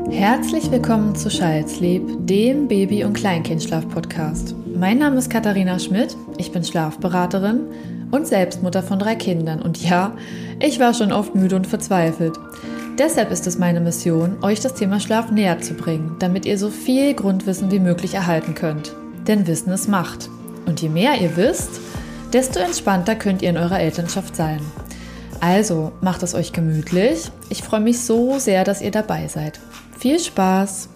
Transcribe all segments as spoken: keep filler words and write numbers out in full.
Herzlich willkommen zu Child Sleep, dem Baby- und Kleinkindschlaf-Podcast. Mein Name ist Katharina Schmidt, ich bin Schlafberaterin und Selbstmutter von drei Kindern. Und ja, ich war schon oft müde und verzweifelt. Deshalb ist es meine Mission, euch das Thema Schlaf näher zu bringen, damit ihr so viel Grundwissen wie möglich erhalten könnt. Denn Wissen ist Macht. Und je mehr ihr wisst, desto entspannter könnt ihr in eurer Elternschaft sein. Also, macht es euch gemütlich. Ich freue mich so sehr, dass ihr dabei seid. Viel Spaß!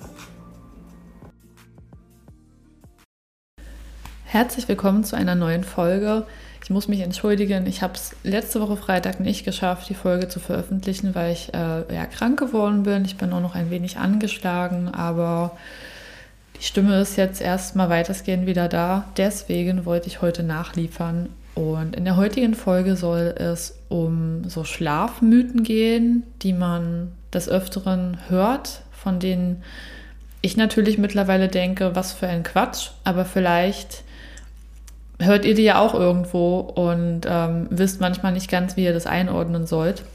Herzlich willkommen zu einer neuen Folge. Ich muss mich entschuldigen, ich habe es letzte Woche Freitag nicht geschafft, die Folge zu veröffentlichen, weil ich äh, ja, krank geworden bin. Ich bin auch noch ein wenig angeschlagen, aber die Stimme ist jetzt erstmal weitestgehend wieder da. Deswegen wollte ich heute nachliefern. Und in der heutigen Folge soll es um so Schlafmythen gehen, die man des Öfteren hört, von denen ich natürlich mittlerweile denke, was für ein Quatsch, aber vielleicht hört ihr die ja auch irgendwo und ähm, wisst manchmal nicht ganz, wie ihr das einordnen sollt.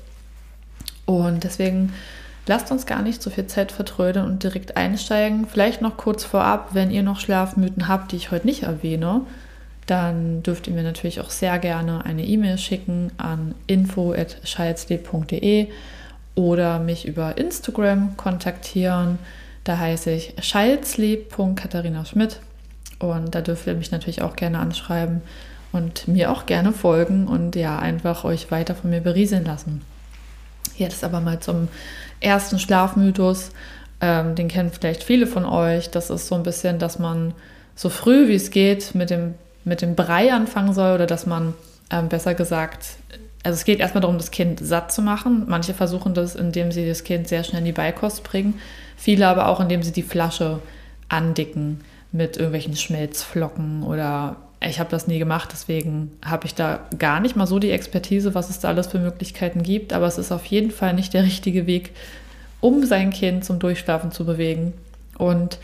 Und deswegen lasst uns gar nicht so viel Zeit vertrödeln und direkt einsteigen. Vielleicht noch kurz vorab, wenn ihr noch Schlafmythen habt, die ich heute nicht erwähne, dann dürft ihr mir natürlich auch sehr gerne eine E-Mail schicken an info at childsleep punkt de oder mich über Instagram kontaktieren. Da heiße ich childsleep punkt katharina schmidt und da dürft ihr mich natürlich auch gerne anschreiben und mir auch gerne folgen und ja, einfach euch weiter von mir berieseln lassen. Jetzt aber mal zum ersten Schlafmythos. Ähm, den kennen vielleicht viele von euch. Das ist so ein bisschen, dass man so früh wie es geht mit dem mit dem Brei anfangen soll oder dass man ähm, besser gesagt, also es geht erstmal darum, das Kind satt zu machen. Manche versuchen das, indem sie das Kind sehr schnell in die Beikost bringen. Viele aber auch, indem sie die Flasche andicken mit irgendwelchen Schmelzflocken oder ich habe das nie gemacht, deswegen habe ich da gar nicht mal so die Expertise, was es da alles für Möglichkeiten gibt. Aber es ist auf jeden Fall nicht der richtige Weg, um sein Kind zum Durchschlafen zu bewegen. Und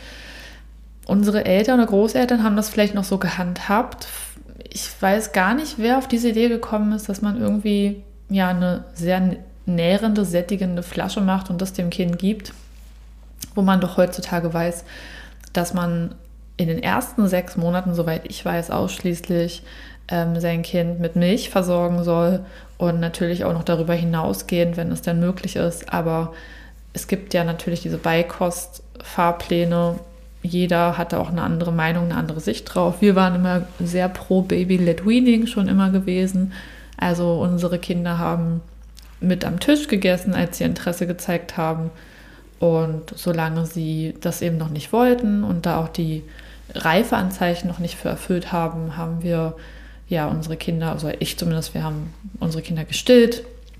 unsere Eltern oder Großeltern haben das vielleicht noch so gehandhabt. Ich weiß gar nicht, wer auf diese Idee gekommen ist, dass man irgendwie ja eine sehr nährende, sättigende Flasche macht und das dem Kind gibt, wo man doch heutzutage weiß, dass man in den ersten sechs Monaten, soweit ich weiß, ausschließlich ähm, sein Kind mit Milch versorgen soll und natürlich auch noch darüber hinausgehend, wenn es dann möglich ist. Aber es gibt ja natürlich diese Beikost-Fahrpläne. Jeder hatte auch eine andere Meinung, eine andere Sicht drauf. Wir waren immer sehr pro Baby-led-Weaning schon immer gewesen. Also unsere Kinder haben mit am Tisch gegessen, als sie Interesse gezeigt haben. Und solange sie das eben noch nicht wollten und da auch die Reifeanzeichen noch nicht für erfüllt haben, haben wir ja unsere Kinder, also ich zumindest, wir haben unsere Kinder gestillt.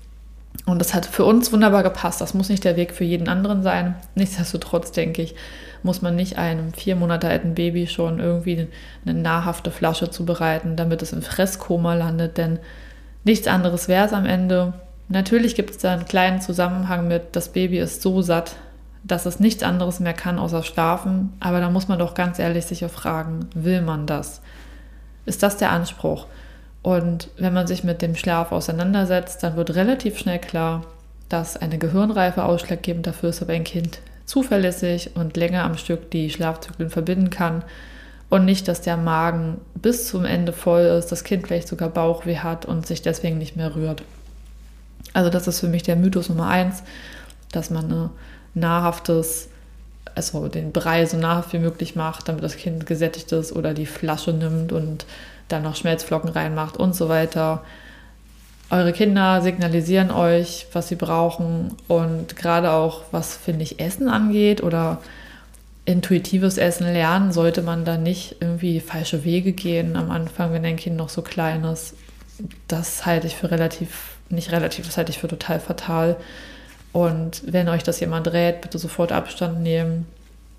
Und das hat für uns wunderbar gepasst. Das muss nicht der Weg für jeden anderen sein. Nichtsdestotrotz, denke ich, muss man nicht einem vier Monate alten Baby schon irgendwie eine nahrhafte Flasche zubereiten, damit es im Fresskoma landet. Denn nichts anderes wäre es am Ende. Natürlich gibt es da einen kleinen Zusammenhang mit, das Baby ist so satt, dass es nichts anderes mehr kann, außer schlafen. Aber da muss man doch ganz ehrlich sich auch fragen, will man das? Ist das der Anspruch? Und wenn man sich mit dem Schlaf auseinandersetzt, dann wird relativ schnell klar, dass eine Gehirnreife ausschlaggebend dafür ist, ob ein Kind zuverlässig und länger am Stück die Schlafzyklen verbinden kann und nicht, dass der Magen bis zum Ende voll ist, das Kind vielleicht sogar Bauchweh hat und sich deswegen nicht mehr rührt. Also das ist für mich der Mythos Nummer eins, dass man ein nahrhaftes, also den Brei so nahrhaft wie möglich macht, damit das Kind gesättigt ist oder die Flasche nimmt und dann noch Schmelzflocken reinmacht und so weiter. Eure Kinder signalisieren euch, was sie brauchen und gerade auch, was, finde ich, Essen angeht oder intuitives Essen lernen, sollte man da nicht irgendwie falsche Wege gehen am Anfang, wenn ein Kind noch so klein ist. Das halte ich für relativ, nicht relativ, das halte ich für total fatal. Und wenn euch das jemand rät, bitte sofort Abstand nehmen.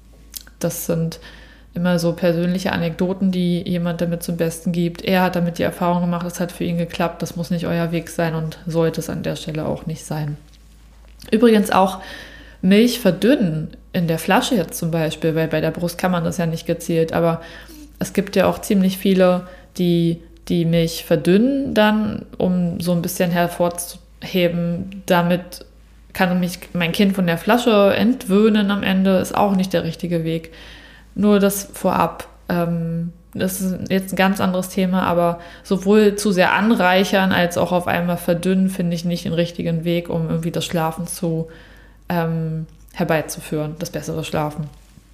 Das sind immer so persönliche Anekdoten, die jemand damit zum Besten gibt. Er hat damit die Erfahrung gemacht, es hat für ihn geklappt, das muss nicht euer Weg sein und sollte es an der Stelle auch nicht sein. Übrigens auch Milch verdünnen, in der Flasche jetzt zum Beispiel, weil bei der Brust kann man das ja nicht gezielt, aber es gibt ja auch ziemlich viele, die die Milch verdünnen dann, um so ein bisschen hervorzuheben, damit kann mich mein Kind von der Flasche entwöhnen am Ende, ist auch nicht der richtige Weg. Nur das vorab. Ähm, das ist jetzt ein ganz anderes Thema, aber sowohl zu sehr anreichern als auch auf einmal verdünnen, finde ich nicht den richtigen Weg, um irgendwie das Schlafen zu ähm, herbeizuführen, das bessere Schlafen.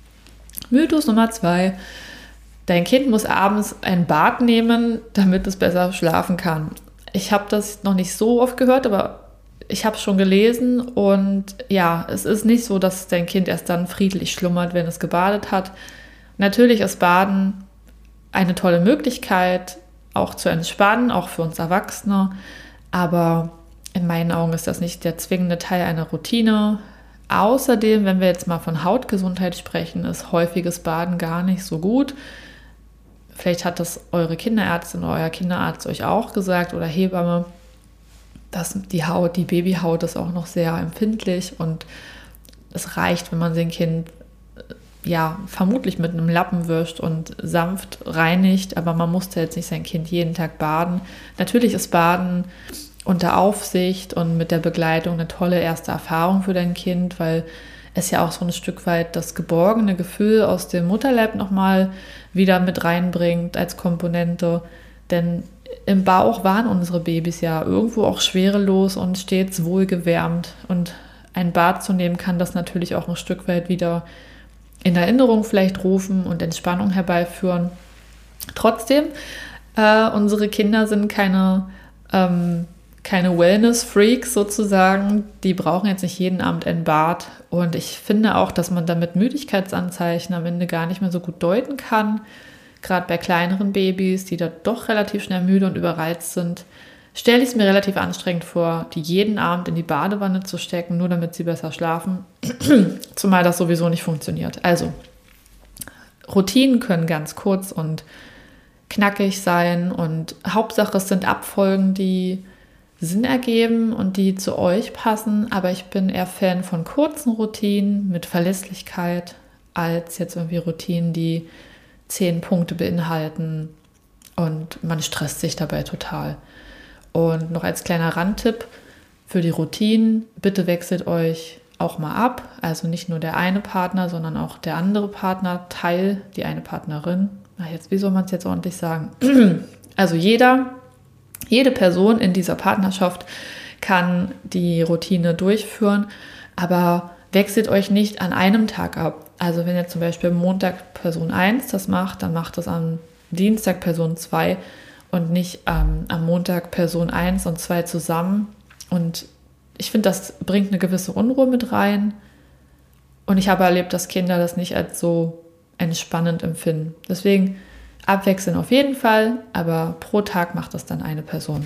Mythos Nummer zwei. Dein Kind muss abends ein Bad nehmen, damit es besser schlafen kann. Ich habe das noch nicht so oft gehört, aber ich habe es schon gelesen und ja, es ist nicht so, dass dein Kind erst dann friedlich schlummert, wenn es gebadet hat. Natürlich ist Baden eine tolle Möglichkeit, auch zu entspannen, auch für uns Erwachsene, aber in meinen Augen ist das nicht der zwingende Teil einer Routine. Außerdem, wenn wir jetzt mal von Hautgesundheit sprechen, ist häufiges Baden gar nicht so gut. Vielleicht hat das eure Kinderärztin oder euer Kinderarzt euch auch gesagt oder Hebamme, dass die Haut, die Babyhaut ist auch noch sehr empfindlich und es reicht, wenn man sein Kind ja vermutlich mit einem Lappen wischt und sanft reinigt, aber man musste jetzt nicht sein Kind jeden Tag baden. Natürlich ist Baden unter Aufsicht und mit der Begleitung eine tolle erste Erfahrung für dein Kind, weil es ja auch so ein Stück weit das geborgene Gefühl aus dem Mutterleib nochmal wieder mit reinbringt als Komponente. Denn im Bauch waren unsere Babys ja irgendwo auch schwerelos und stets wohlgewärmt. Und ein Bad zu nehmen kann das natürlich auch ein Stück weit wieder in Erinnerung vielleicht rufen und Entspannung herbeiführen. Trotzdem, äh, unsere Kinder sind keine, ähm, keine Wellness-Freaks sozusagen. Die brauchen jetzt nicht jeden Abend ein Bad. Und ich finde auch, dass man damit Müdigkeitsanzeichen am Ende gar nicht mehr so gut deuten kann. Gerade bei kleineren Babys, die da doch relativ schnell müde und überreizt sind, stelle ich es mir relativ anstrengend vor, die jeden Abend in die Badewanne zu stecken, nur damit sie besser schlafen. Zumal das sowieso nicht funktioniert. Also, Routinen können ganz kurz und knackig sein und Hauptsache es sind Abfolgen, die Sinn ergeben und die zu euch passen, aber ich bin eher Fan von kurzen Routinen mit Verlässlichkeit als jetzt irgendwie Routinen, die zehn Punkte beinhalten und man stresst sich dabei total. Und noch als kleiner Randtipp für die Routinen, bitte wechselt euch auch mal ab, also nicht nur der eine Partner, sondern auch der andere Partner, Teil, die eine Partnerin. Ach jetzt, wie soll man es jetzt ordentlich sagen? Also jeder Jede Person in dieser Partnerschaft kann die Routine durchführen, aber wechselt euch nicht an einem Tag ab. Also wenn jetzt zum Beispiel Montag Person eins das macht, dann macht das am Dienstag Person zwei und nicht ähm, am Montag Person eins und zwei zusammen. Und ich finde, das bringt eine gewisse Unruhe mit rein. Und ich habe erlebt, dass Kinder das nicht als so entspannend empfinden. Deswegen abwechseln auf jeden Fall, aber pro Tag macht das dann eine Person.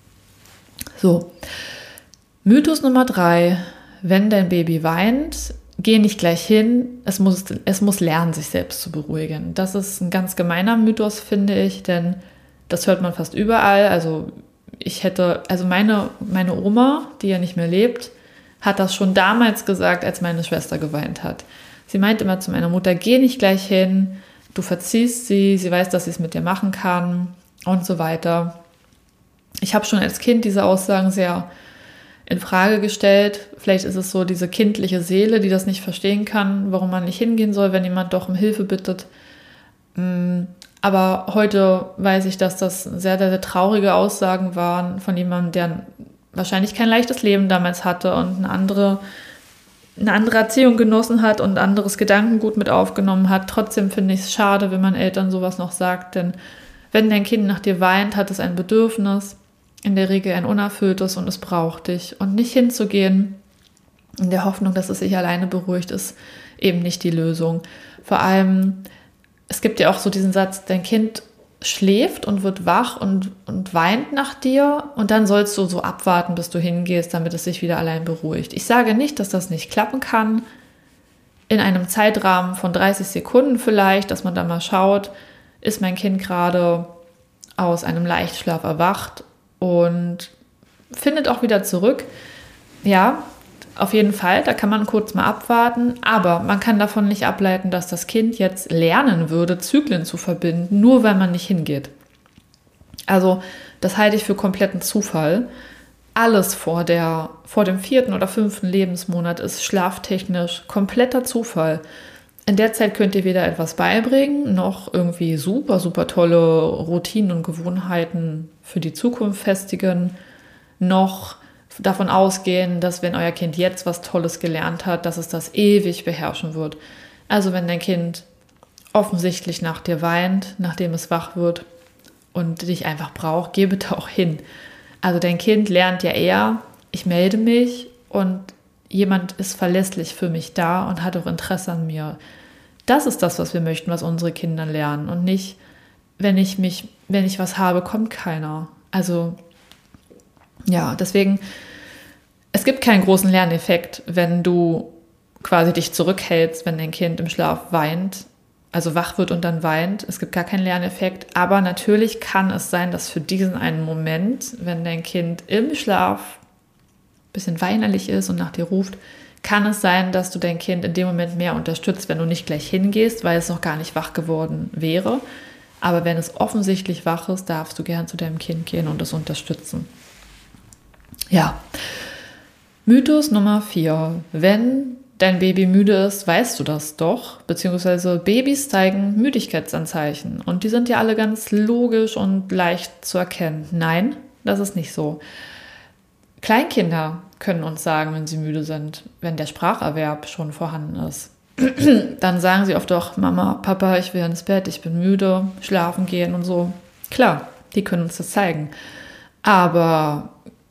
So, Mythos Nummer drei. Wenn dein Baby weint, geh nicht gleich hin. Es muss, es muss lernen, sich selbst zu beruhigen. Das ist ein ganz gemeiner Mythos, finde ich, denn das hört man fast überall. Also ich hätte, also meine, meine Oma, die ja nicht mehr lebt, hat das schon damals gesagt, als meine Schwester geweint hat. Sie meinte immer zu meiner Mutter, geh nicht gleich hin, du verziehst sie, sie weiß, dass sie es mit dir machen kann und so weiter. Ich habe schon als Kind diese Aussagen sehr in Frage gestellt. Vielleicht ist es so diese kindliche Seele, die das nicht verstehen kann, warum man nicht hingehen soll, wenn jemand doch um Hilfe bittet. Aber heute weiß ich, dass das sehr, sehr, sehr traurige Aussagen waren von jemandem, der wahrscheinlich kein leichtes Leben damals hatte und eine andere, eine andere Erziehung genossen hat und anderes Gedankengut mit aufgenommen hat. Trotzdem finde ich es schade, wenn man Eltern sowas noch sagt, denn wenn dein Kind nach dir weint, hat es ein Bedürfnis, in der Regel ein unerfülltes und es braucht dich. Und nicht hinzugehen, in der Hoffnung, dass es sich alleine beruhigt, ist eben nicht die Lösung. Vor allem, es gibt ja auch so diesen Satz, dein Kind schläft und wird wach und, und weint nach dir und dann sollst du so abwarten, bis du hingehst, damit es sich wieder allein beruhigt. Ich sage nicht, dass das nicht klappen kann, in einem Zeitrahmen von dreißig Sekunden vielleicht, dass man da mal schaut, ist mein Kind gerade aus einem Leichtschlaf erwacht und findet auch wieder zurück. Ja, auf jeden Fall, da kann man kurz mal abwarten, aber man kann davon nicht ableiten, dass das Kind jetzt lernen würde, Zyklen zu verbinden, nur weil man nicht hingeht. Also das halte ich für kompletten Zufall alles vor, der, vor dem vierten oder fünften Lebensmonat ist schlaftechnisch kompletter Zufall. In der Zeit könnt ihr weder etwas beibringen, noch irgendwie super, super tolle Routinen und Gewohnheiten für die Zukunft festigen, noch davon ausgehen, dass wenn euer Kind jetzt was Tolles gelernt hat, dass es das ewig beherrschen wird. Also wenn dein Kind offensichtlich nach dir weint, nachdem es wach wird und dich einfach braucht, geh bitte auch hin. Also dein Kind lernt ja eher, ich melde mich und jemand ist verlässlich für mich da und hat auch Interesse an mir. Das ist das, was wir möchten, was unsere Kinder lernen und nicht, wenn ich mich, wenn ich was habe, kommt keiner. Also ja, deswegen, es gibt keinen großen Lerneffekt, wenn du quasi dich zurückhältst, wenn dein Kind im Schlaf weint, also wach wird und dann weint. Es gibt gar keinen Lerneffekt, aber natürlich kann es sein, dass für diesen einen Moment, wenn dein Kind im Schlaf ein bisschen weinerlich ist und nach dir ruft, kann es sein, dass du dein Kind in dem Moment mehr unterstützt, wenn du nicht gleich hingehst, weil es noch gar nicht wach geworden wäre. Aber wenn es offensichtlich wach ist, darfst du gern zu deinem Kind gehen und es unterstützen. Ja, Mythos Nummer vier. Wenn dein Baby müde ist, weißt du das doch, beziehungsweise Babys zeigen Müdigkeitsanzeichen und die sind ja alle ganz logisch und leicht zu erkennen. Nein, das ist nicht so. Kleinkinder können uns sagen, wenn sie müde sind, wenn der Spracherwerb schon vorhanden ist. Dann sagen sie oft doch, Mama, Papa, ich will ins Bett, ich bin müde, schlafen gehen und so. Klar, die können uns das zeigen. Aber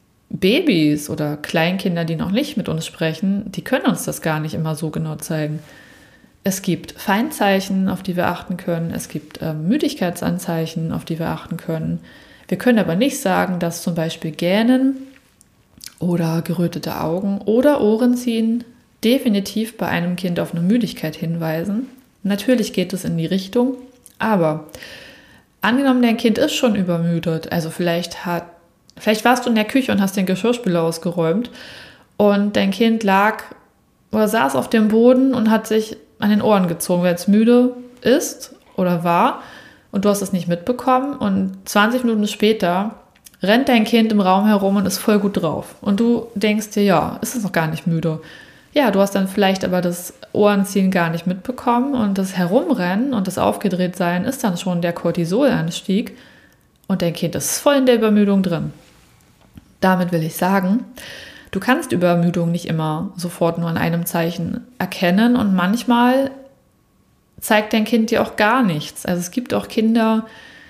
Babys oder Kleinkinder, die noch nicht mit uns sprechen, die können uns das gar nicht immer so genau zeigen. Es gibt Feindzeichen, auf die wir achten können. Es gibt äh, Müdigkeitsanzeichen, auf die wir achten können. Wir können aber nicht sagen, dass zum Beispiel Gähnen oder gerötete Augen oder Ohrenziehen definitiv bei einem Kind auf eine Müdigkeit hinweisen. Natürlich geht es in die Richtung, aber angenommen, dein Kind ist schon übermüdet, also vielleicht hat Vielleicht warst du in der Küche und hast den Geschirrspüler ausgeräumt und dein Kind lag oder saß auf dem Boden und hat sich an den Ohren gezogen, weil es müde ist oder war und du hast es nicht mitbekommen und zwanzig Minuten später rennt dein Kind im Raum herum und ist voll gut drauf und du denkst dir, ja, ist es noch gar nicht müde. Ja, du hast dann vielleicht aber das Ohrenziehen gar nicht mitbekommen und das Herumrennen und das Aufgedrehtsein ist dann schon der Cortisolanstieg und dein Kind ist voll in der Übermüdung drin. Damit will ich sagen, du kannst Übermüdung nicht immer sofort nur an einem Zeichen erkennen und manchmal zeigt dein Kind dir auch gar nichts. Also es gibt auch Kinder,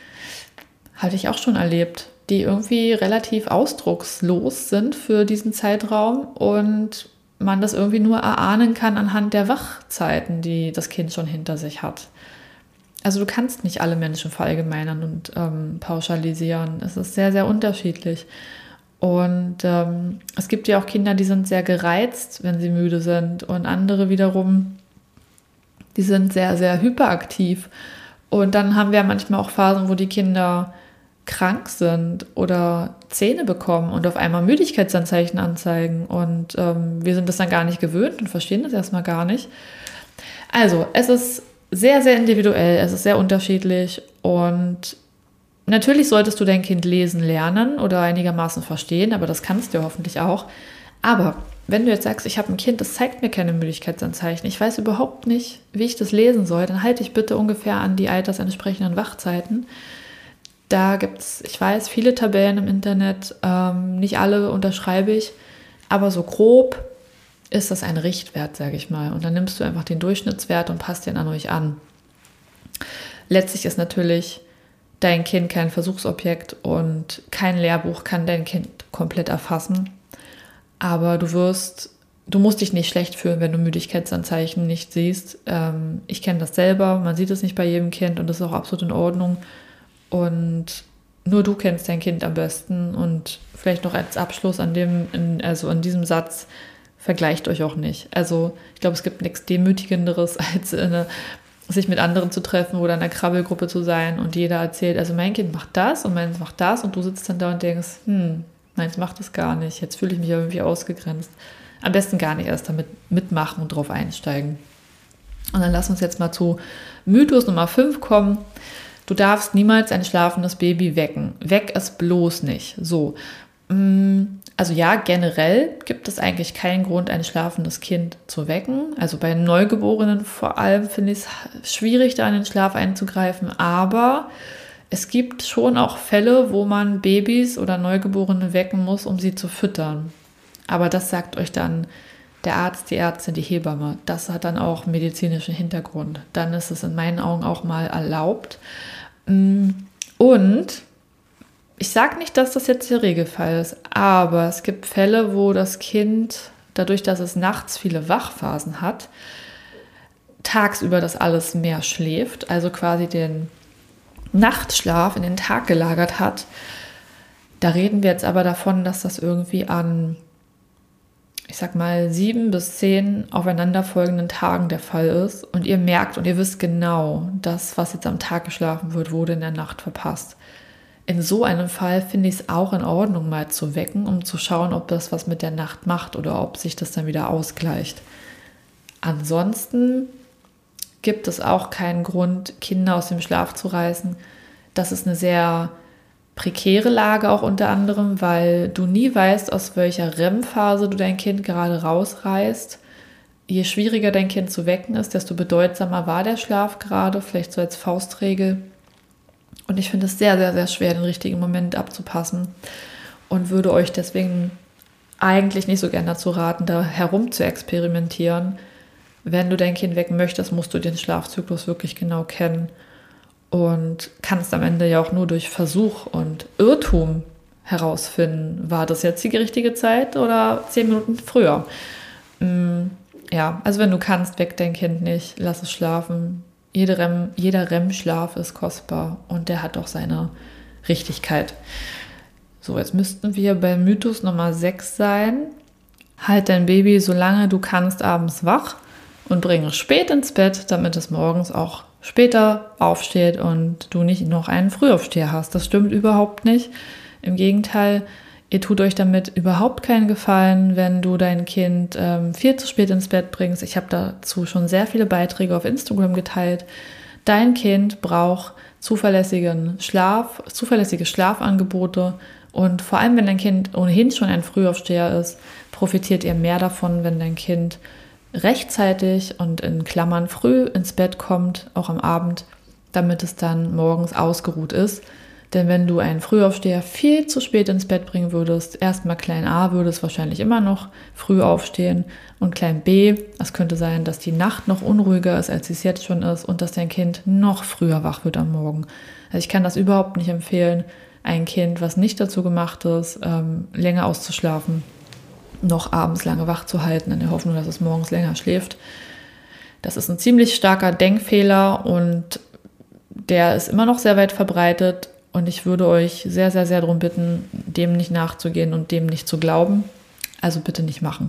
hatte ich auch schon erlebt, die irgendwie relativ ausdruckslos sind für diesen Zeitraum und man das irgendwie nur erahnen kann anhand der Wachzeiten, die das Kind schon hinter sich hat. Also du kannst nicht alle Menschen verallgemeinern und ähm, pauschalisieren. Es ist sehr, sehr unterschiedlich. Und ähm, es gibt ja auch Kinder, die sind sehr gereizt, wenn sie müde sind. Und andere wiederum, die sind sehr, sehr hyperaktiv. Und dann haben wir manchmal auch Phasen, wo die Kinder krank sind oder Zähne bekommen und auf einmal Müdigkeitsanzeichen anzeigen. Und ähm, wir sind das dann gar nicht gewöhnt und verstehen das erstmal gar nicht. Also es ist sehr, sehr individuell, es ist sehr unterschiedlich und natürlich solltest du dein Kind lesen lernen oder einigermaßen verstehen, aber das kannst du hoffentlich auch. Aber wenn du jetzt sagst, ich habe ein Kind, das zeigt mir keine Müdigkeitsanzeichen, ich weiß überhaupt nicht, wie ich das lesen soll, dann halte dich bitte ungefähr an die altersentsprechenden Wachzeiten. Da gibt es, ich weiß, viele Tabellen im Internet, ähm, nicht alle unterschreibe ich, aber so grob ist das ein Richtwert, sage ich mal. Und dann nimmst du einfach den Durchschnittswert und passt den an euch an. Letztlich ist natürlich dein Kind kein Versuchsobjekt und kein Lehrbuch kann dein Kind komplett erfassen. Aber du wirst, du musst dich nicht schlecht fühlen, wenn du Müdigkeitsanzeichen nicht siehst. Ähm, ich kenne das selber, man sieht es nicht bei jedem Kind und das ist auch absolut in Ordnung. Und nur du kennst dein Kind am besten und vielleicht noch als Abschluss an dem, in, also an diesem Satz, vergleicht euch auch nicht. Also ich glaube, es gibt nichts Demütigenderes, als eine, sich mit anderen zu treffen oder in einer Krabbelgruppe zu sein und jeder erzählt, also mein Kind macht das und meins macht das und du sitzt dann da und denkst, hm, meins macht das gar nicht, jetzt fühle ich mich irgendwie ausgegrenzt. Am besten gar nicht erst damit mitmachen und drauf einsteigen. Und dann lass uns jetzt mal zu Mythos Nummer fünf kommen. Du darfst niemals ein schlafendes Baby wecken. Weck es bloß nicht. So. Also ja, generell gibt es eigentlich keinen Grund, ein schlafendes Kind zu wecken. Also bei Neugeborenen vor allem finde ich es schwierig, da in den Schlaf einzugreifen. Aber es gibt schon auch Fälle, wo man Babys oder Neugeborene wecken muss, um sie zu füttern. Aber das sagt euch dann der Arzt, die Ärztin, die Hebamme. Das hat dann auch medizinischen Hintergrund. Dann ist es in meinen Augen auch mal erlaubt. Und ich sage nicht, dass das jetzt der Regelfall ist, aber es gibt Fälle, wo das Kind, dadurch, dass es nachts viele Wachphasen hat, tagsüber das alles mehr schläft, also quasi den Nachtschlaf in den Tag gelagert hat. Da reden wir jetzt aber davon, dass das irgendwie an, ich sag mal, sieben bis zehn aufeinanderfolgenden Tagen der Fall ist und ihr merkt und ihr wisst genau, das, was jetzt am Tag geschlafen wird, wurde in der Nacht verpasst. In so einem Fall finde ich es auch in Ordnung, mal zu wecken, um zu schauen, ob das was mit der Nacht macht oder ob sich das dann wieder ausgleicht. Ansonsten gibt es auch keinen Grund, Kinder aus dem Schlaf zu reißen. Das ist eine sehr prekäre Lage auch unter anderem, weil du nie weißt, aus welcher R E M-Phase du dein Kind gerade rausreißt. Je schwieriger dein Kind zu wecken ist, desto bedeutsamer war der Schlaf gerade, vielleicht so als Faustregel. Und ich finde es sehr, sehr, sehr schwer, den richtigen Moment abzupassen und würde euch deswegen eigentlich nicht so gerne dazu raten, da herum zu experimentieren. Wenn du dein Kind wecken möchtest, musst du den Schlafzyklus wirklich genau kennen und kannst am Ende ja auch nur durch Versuch und Irrtum herausfinden, war das jetzt die richtige Zeit oder zehn Minuten früher. Ja, also wenn du kannst, weck dein Kind nicht, lass es schlafen. Jede R E M, jeder R E M-Schlaf ist kostbar und der hat auch seine Richtigkeit. So, jetzt müssten wir bei Mythos Nummer sechs sein. Halt dein Baby, solange du kannst, abends wach und bring es spät ins Bett, damit es morgens auch später aufsteht und du nicht noch einen Frühaufsteher hast. Das stimmt überhaupt nicht. Im Gegenteil, ihr tut euch damit überhaupt keinen Gefallen, wenn du dein Kind ähm, viel zu spät ins Bett bringst. Ich habe dazu schon sehr viele Beiträge auf Instagram geteilt. Dein Kind braucht zuverlässigen Schlaf, zuverlässige Schlafangebote und vor allem, wenn dein Kind ohnehin schon ein Frühaufsteher ist, profitiert ihr mehr davon, wenn dein Kind rechtzeitig und in Klammern früh ins Bett kommt, auch am Abend, damit es dann morgens ausgeruht ist. Denn wenn du einen Frühaufsteher viel zu spät ins Bett bringen würdest, erstmal Klein A würde es wahrscheinlich immer noch früh aufstehen und Klein B, es könnte sein, dass die Nacht noch unruhiger ist, als es jetzt schon ist und dass dein Kind noch früher wach wird am Morgen. Also ich kann das überhaupt nicht empfehlen, ein Kind, was nicht dazu gemacht ist, ähm, länger auszuschlafen, noch abends lange wach zu halten, in der Hoffnung, dass es morgens länger schläft. Das ist ein ziemlich starker Denkfehler und der ist immer noch sehr weit verbreitet. Und ich würde euch sehr, sehr, sehr darum bitten, dem nicht nachzugehen und dem nicht zu glauben. Also bitte nicht machen.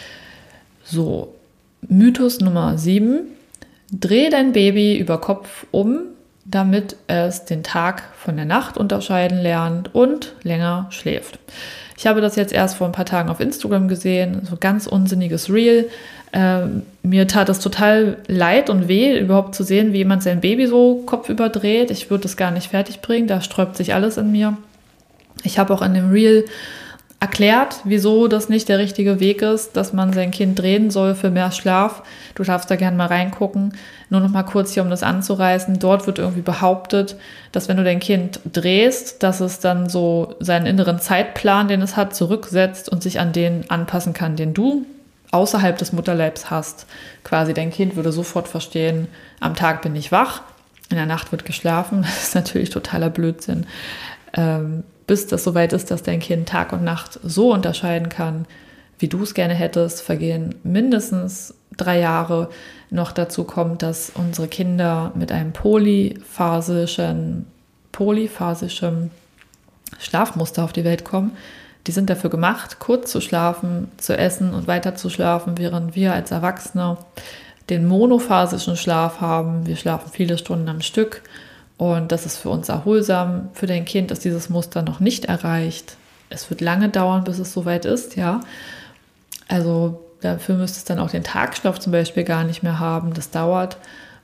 So, Mythos Nummer sieben. Dreh dein Baby über Kopf um, damit es den Tag von der Nacht unterscheiden lernt und länger schläft. Ich habe das jetzt erst vor ein paar Tagen auf Instagram gesehen, so ganz unsinniges Reel. Ähm, mir tat es total leid und weh, überhaupt zu sehen, wie jemand sein Baby so kopfüber dreht. Ich würde das gar nicht fertig bringen, da sträubt sich alles in mir. Ich habe auch in dem Reel erklärt, wieso das nicht der richtige Weg ist, dass man sein Kind drehen soll für mehr Schlaf. Du darfst da gerne mal reingucken. Nur noch mal kurz hier, um das anzureißen. Dort wird irgendwie behauptet, dass wenn du dein Kind drehst, dass es dann so seinen inneren Zeitplan, den es hat, zurücksetzt und sich an den anpassen kann, den du außerhalb des Mutterleibs hast. Quasi dein Kind würde sofort verstehen, am Tag bin ich wach, in der Nacht wird geschlafen. Das ist natürlich totaler Blödsinn. Ähm, bis das soweit ist, dass dein Kind Tag und Nacht so unterscheiden kann, wie du es gerne hättest, vergehen mindestens drei Jahre. Noch dazu kommt, dass unsere Kinder mit einem polyphasischen, polyphasischen Schlafmuster auf die Welt kommen. Die sind dafür gemacht, kurz zu schlafen, zu essen und weiter zu schlafen, während wir als Erwachsene den monophasischen Schlaf haben. Wir schlafen viele Stunden am Stück und das ist für uns erholsam. Für dein Kind ist dieses Muster noch nicht erreicht. Es wird lange dauern, bis es soweit ist, ja. Also dafür müsste es dann auch den Tagschlaf zum Beispiel gar nicht mehr haben. Das dauert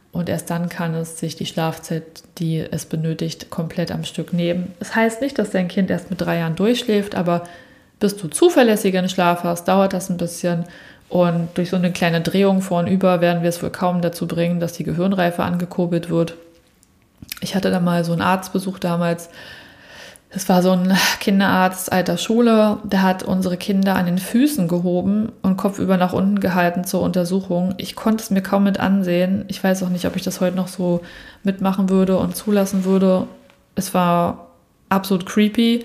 Und erst dann kann es sich die Schlafzeit, die es benötigt, komplett am Stück nehmen. Das heißt nicht, dass dein Kind erst mit drei Jahren durchschläft, aber bis du zuverlässigen Schlaf hast, dauert das ein bisschen. Und durch so eine kleine Drehung vornüber werden wir es wohl kaum dazu bringen, dass die Gehirnreife angekurbelt wird. Ich hatte da mal so einen Arztbesuch damals. Das war so ein Kinderarzt alter Schule, der hat unsere Kinder an den Füßen gehoben und kopfüber nach unten gehalten zur Untersuchung. Ich konnte es mir kaum mit ansehen. Ich weiß auch nicht, ob ich das heute noch so mitmachen würde und zulassen würde. Es war absolut creepy.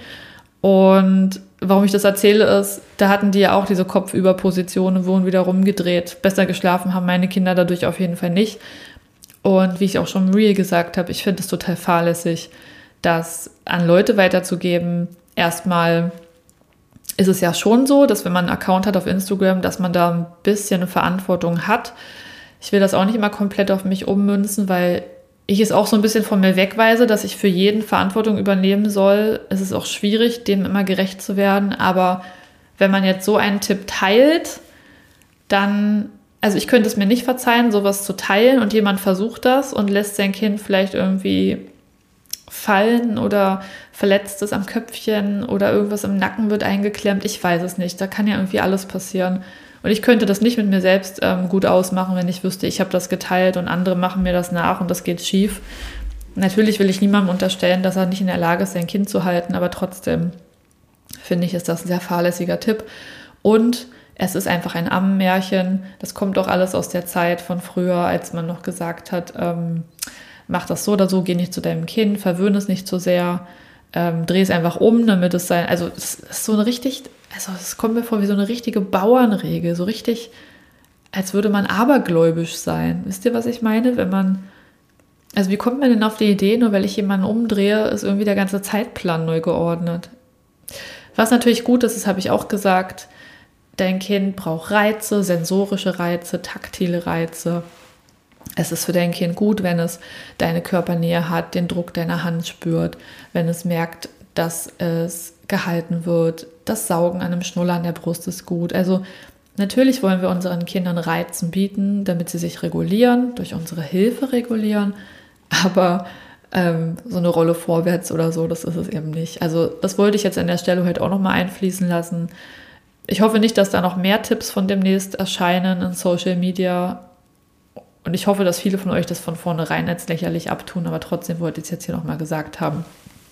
Und warum ich das erzähle ist, da hatten die ja auch diese Kopfüberposition und wurden wieder rumgedreht. Besser geschlafen haben meine Kinder dadurch auf jeden Fall nicht. Und wie ich auch schon real gesagt habe, ich finde es total fahrlässig, das an Leute weiterzugeben. Erstmal ist es ja schon so, dass wenn man einen Account hat auf Instagram, dass man da ein bisschen Verantwortung hat. Ich will das auch nicht immer komplett auf mich ummünzen, weil ich es auch so ein bisschen von mir wegweise, dass ich für jeden Verantwortung übernehmen soll. Es ist auch schwierig, dem immer gerecht zu werden. Aber wenn man jetzt so einen Tipp teilt, dann, also ich könnte es mir nicht verzeihen, sowas zu teilen und jemand versucht das und lässt sein Kind vielleicht irgendwie fallen oder verletzt es am Köpfchen oder irgendwas im Nacken wird eingeklemmt. Ich weiß es nicht. Da kann ja irgendwie alles passieren. Und ich könnte das nicht mit mir selbst ähm, gut ausmachen, wenn ich wüsste, ich habe das geteilt und andere machen mir das nach und das geht schief. Natürlich will ich niemandem unterstellen, dass er nicht in der Lage ist, sein Kind zu halten, aber trotzdem finde ich, ist das ein sehr fahrlässiger Tipp. Und es ist einfach ein Ammenmärchen. Das kommt doch alles aus der Zeit von früher, als man noch gesagt hat, ähm, mach das so oder so, geh nicht zu deinem Kind, verwöhne es nicht zu sehr, ähm, dreh es einfach um, damit es sein, also es ist so eine richtig, also es kommt mir vor wie so eine richtige Bauernregel, so richtig, als würde man abergläubisch sein. Wisst ihr, was ich meine? Wenn man, also wie kommt man denn auf die Idee, nur weil ich jemanden umdrehe, ist irgendwie der ganze Zeitplan neu geordnet. Was natürlich gut ist, das habe ich auch gesagt, dein Kind braucht Reize, sensorische Reize, taktile Reize. Es ist für dein Kind gut, wenn es deine Körpernähe hat, den Druck deiner Hand spürt, wenn es merkt, dass es gehalten wird. Das Saugen an einem Schnuller an der Brust ist gut. Also natürlich wollen wir unseren Kindern Reizen bieten, damit sie sich regulieren, durch unsere Hilfe regulieren, aber ähm, so eine Rolle vorwärts oder so, das ist es eben nicht. Also das wollte ich jetzt an der Stelle heute auch nochmal einfließen lassen. Ich hoffe nicht, dass da noch mehr Tipps von demnächst erscheinen in Social Media. Und ich hoffe, dass viele von euch das von vornherein als lächerlich abtun, aber trotzdem wollte ich es jetzt hier nochmal gesagt haben.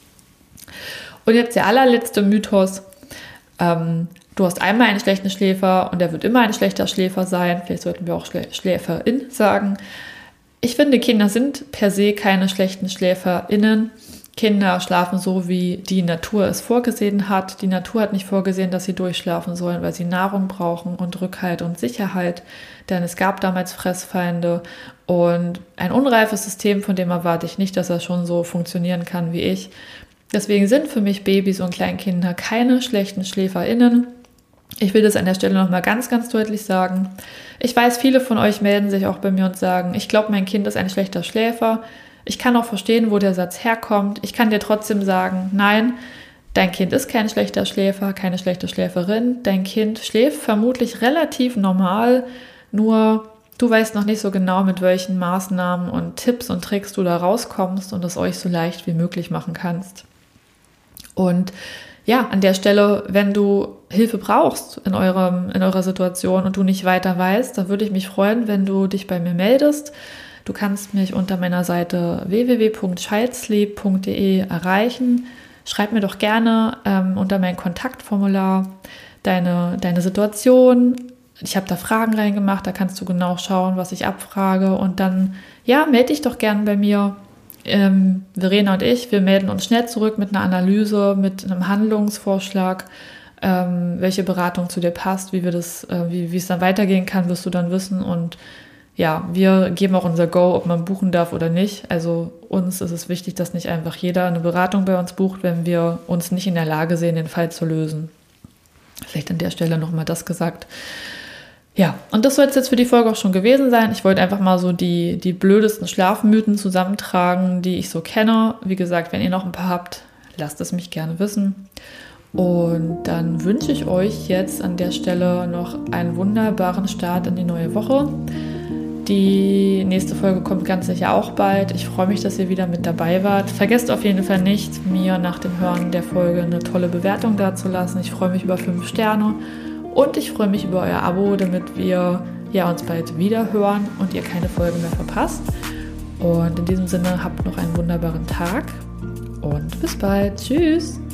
Und jetzt der allerletzte Mythos. Ähm, du hast einmal einen schlechten Schläfer und er wird immer ein schlechter Schläfer sein. Vielleicht sollten wir auch Schlä- Schläferin sagen. Ich finde, Kinder sind per se keine schlechten SchläferInnen. Kinder schlafen so, wie die Natur es vorgesehen hat. Die Natur hat nicht vorgesehen, dass sie durchschlafen sollen, weil sie Nahrung brauchen und Rückhalt und Sicherheit. Denn es gab damals Fressfeinde und ein unreifes System, von dem erwarte ich nicht, dass er schon so funktionieren kann wie ich. Deswegen sind für mich Babys und Kleinkinder keine schlechten SchläferInnen. Ich will das an der Stelle nochmal ganz, ganz deutlich sagen. Ich weiß, viele von euch melden sich auch bei mir und sagen, ich glaube, mein Kind ist ein schlechter Schläfer. Ich kann auch verstehen, wo der Satz herkommt. Ich kann dir trotzdem sagen, nein, dein Kind ist kein schlechter Schläfer, keine schlechte Schläferin. Dein Kind schläft vermutlich relativ normal, nur du weißt noch nicht so genau, mit welchen Maßnahmen und Tipps und Tricks du da rauskommst und es euch so leicht wie möglich machen kannst. Und ja, an der Stelle, wenn du Hilfe brauchst in, eurem, in eurer Situation und du nicht weiter weißt, dann würde ich mich freuen, wenn du dich bei mir meldest. Du kannst mich unter meiner Seite w w w punkt childsleep punkt d e erreichen. Schreib mir doch gerne ähm, unter mein Kontaktformular deine, deine Situation. Ich habe da Fragen reingemacht, da kannst du genau schauen, was ich abfrage. Und dann, ja, melde dich doch gerne bei mir. Ähm, Verena und ich, wir melden uns schnell zurück mit einer Analyse, mit einem Handlungsvorschlag, ähm, welche Beratung zu dir passt, wie wir das, äh, wie, wie es dann weitergehen kann, wirst du dann wissen. Und ja, wir geben auch unser Go, ob man buchen darf oder nicht. Also uns ist es wichtig, dass nicht einfach jeder eine Beratung bei uns bucht, wenn wir uns nicht in der Lage sehen, den Fall zu lösen. Vielleicht an der Stelle nochmal das gesagt. Ja, und das soll es jetzt für die Folge auch schon gewesen sein. Ich wollte einfach mal so die, die blödesten Schlafmythen zusammentragen, die ich so kenne. Wie gesagt, wenn ihr noch ein paar habt, lasst es mich gerne wissen. Und dann wünsche ich euch jetzt an der Stelle noch einen wunderbaren Start in die neue Woche. Die Die nächste Folge kommt ganz sicher auch bald. Ich freue mich, dass ihr wieder mit dabei wart. Vergesst auf jeden Fall nicht, mir nach dem Hören der Folge eine tolle Bewertung dazulassen. Ich freue mich über fünf Sterne und ich freue mich über euer Abo, damit wir ja, uns bald wieder hören und ihr keine Folge mehr verpasst. Und in diesem Sinne, habt noch einen wunderbaren Tag und bis bald. Tschüss!